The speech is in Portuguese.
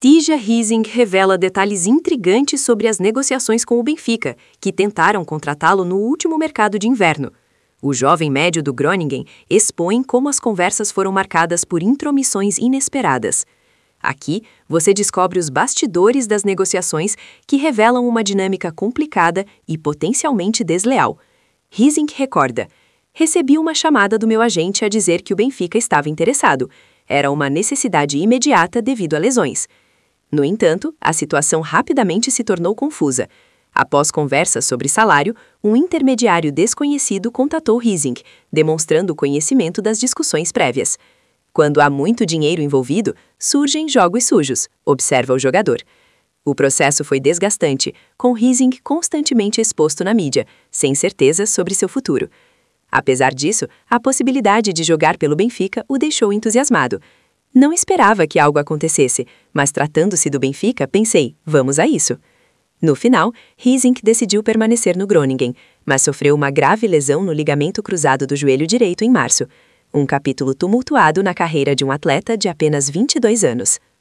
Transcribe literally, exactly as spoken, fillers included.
Tija Riesing revela detalhes intrigantes sobre as negociações com o Benfica, que tentaram contratá-lo no último mercado de inverno. O jovem médio do Groningen expõe como as conversas foram marcadas por intromissões inesperadas. Aqui, você descobre os bastidores das negociações que revelam uma dinâmica complicada e potencialmente desleal. Riesing recorda: recebi uma chamada do meu agente a dizer que o Benfica estava interessado. Era uma necessidade imediata devido a lesões. No entanto, a situação rapidamente se tornou confusa. Após conversas sobre salário, um intermediário desconhecido contatou Riesing, demonstrando conhecimento das discussões prévias. Quando há muito dinheiro envolvido, surgem jogos sujos, observa o jogador. O processo foi desgastante, com Riesing constantemente exposto na mídia, sem certeza sobre seu futuro. Apesar disso, a possibilidade de jogar pelo Benfica o deixou entusiasmado. Não esperava que algo acontecesse, mas tratando-se do Benfica, pensei, vamos a isso. No final, Riesing decidiu permanecer no Groningen, mas sofreu uma grave lesão no ligamento cruzado do joelho direito em março. Um capítulo tumultuado na carreira de um atleta de apenas vinte e dois anos.